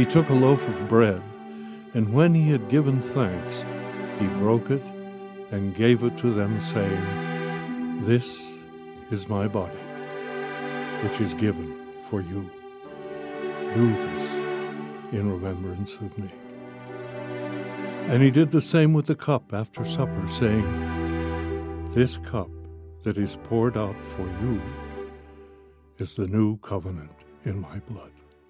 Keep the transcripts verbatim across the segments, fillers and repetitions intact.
he took a loaf of bread, and when he had given thanks, he broke it and gave it to them, saying, "This is my body, which is given for you. Do this in remembrance of me." And he did the same with the cup after supper, saying, "This cup that is poured out for you is the new covenant in my blood."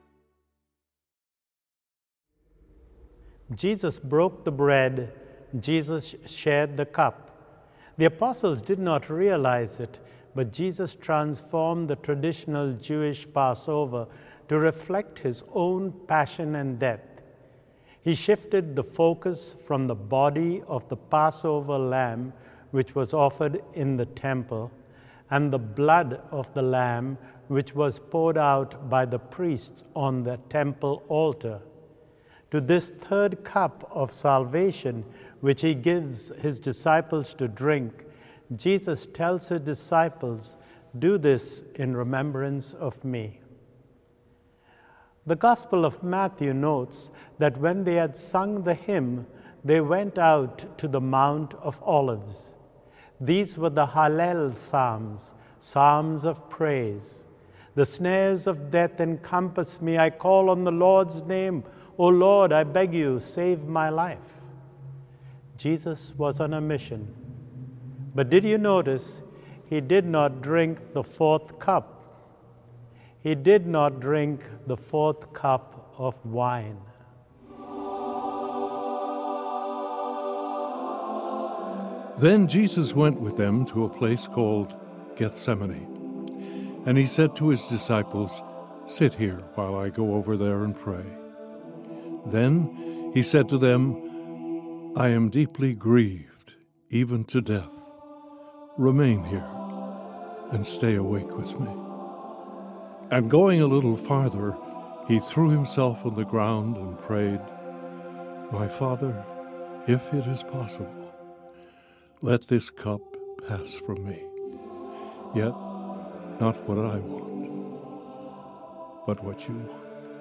Jesus broke the bread. Jesus shared the cup. The apostles did not realize it, but Jesus transformed the traditional Jewish Passover to reflect his own passion and death. He shifted the focus from the body of the Passover lamb, which was offered in the temple, and the blood of the lamb, which was poured out by the priests on the temple altar, to this third cup of salvation, which he gives his disciples to drink. Jesus tells his disciples, "Do this in remembrance of me." The Gospel of Matthew notes that when they had sung the hymn, they went out to the Mount of Olives. These were the Hallel Psalms, psalms of praise. "The snares of death encompass me. I call on the Lord's name. O Lord, I beg you, save my life." Jesus was on a mission. But did you notice he did not drink the fourth cup? He did not drink the fourth cup of wine. Then Jesus went with them to a place called Gethsemane, and he said to his disciples, "Sit here while I go over there and pray." Then he said to them, "I am deeply grieved, even to death. Remain here and stay awake with me." And going a little farther, he threw himself on the ground and prayed, "My Father, if it is possible, let this cup pass from me. Yet not what I want, but what you want."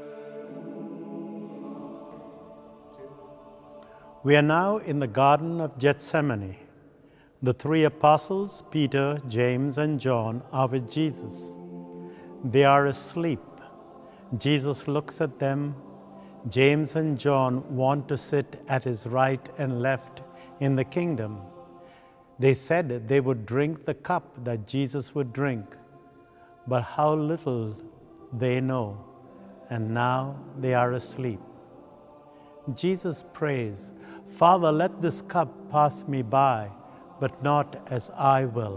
We are now in the Garden of Gethsemane. The three apostles, Peter, James, and John, are with Jesus. They are asleep. Jesus looks at them. James and John want to sit at his right and left in the kingdom. They said they would drink the cup that Jesus would drink, but how little they know, and now they are asleep. Jesus prays, "Father, let this cup pass me by, but not as I will."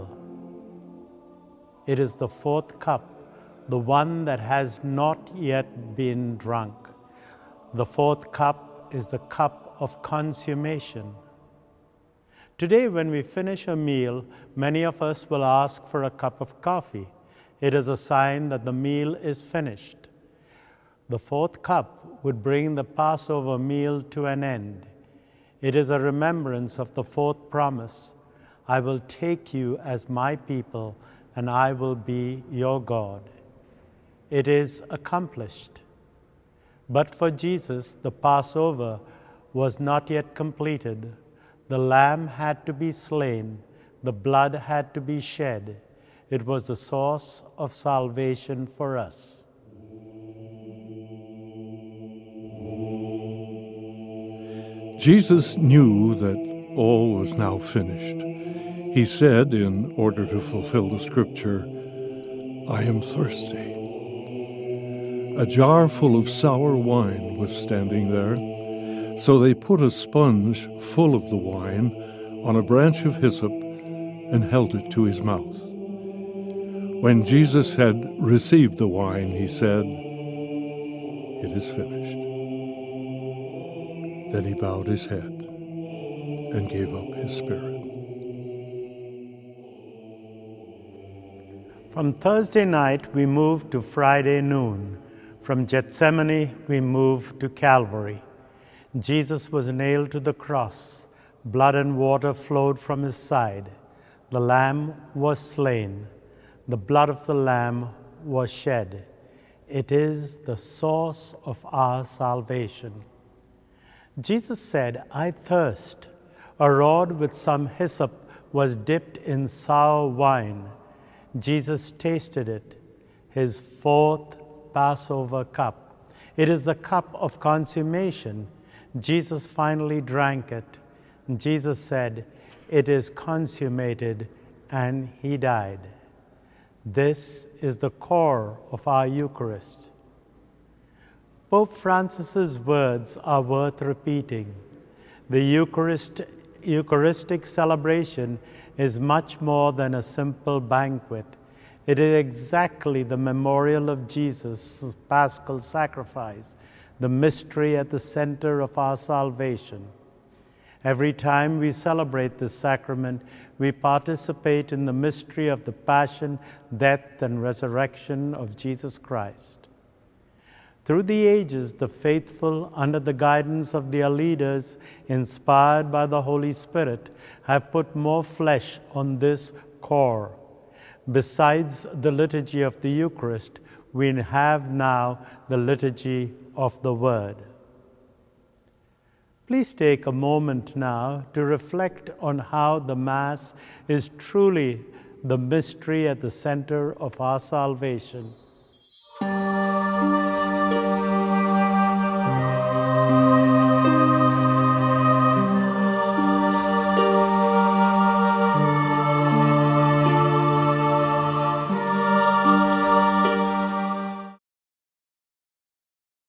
It is the fourth cup, the one that has not yet been drunk. The fourth cup is the cup of consummation. Today, when we finish a meal, many of us will ask for a cup of coffee. It is a sign that the meal is finished. The fourth cup would bring the Passover meal to an end. It is a remembrance of the fourth promise, "I will take you as my people, and I will be your God." It is accomplished. But for Jesus, the Passover was not yet completed. The lamb had to be slain. The blood had to be shed. It was the source of salvation for us. Jesus knew that all was now finished. He said, in order to fulfill the scripture, "I am thirsty." A jar full of sour wine was standing there, so they put a sponge full of the wine on a branch of hyssop and held it to his mouth. When Jesus had received the wine, he said, "It is finished." Then he bowed his head and gave up his spirit. From Thursday night, we moved to Friday noon. From Gethsemane, we moved to Calvary. Jesus was nailed to the cross. Blood and water flowed from his side. The Lamb was slain. The blood of the Lamb was shed. It is the source of our salvation. Jesus said, "I thirst." A rod with some hyssop was dipped in sour wine. Jesus tasted it, his fourth Passover cup. It is the cup of consummation. Jesus finally drank it. Jesus said, "It is consummated," and he died. This is the core of our Eucharist. Pope Francis's words are worth repeating. The Eucharist, Eucharistic celebration is much more than a simple banquet. It is exactly the memorial of Jesus' paschal sacrifice, the mystery at the center of our salvation. Every time we celebrate this sacrament, we participate in the mystery of the passion, death, and resurrection of Jesus Christ. Through the ages, the faithful, under the guidance of their leaders, inspired by the Holy Spirit, have put more flesh on this core. Besides the liturgy of the Eucharist, we have now the liturgy of the Word. Please take a moment now to reflect on how the Mass is truly the mystery at the center of our salvation.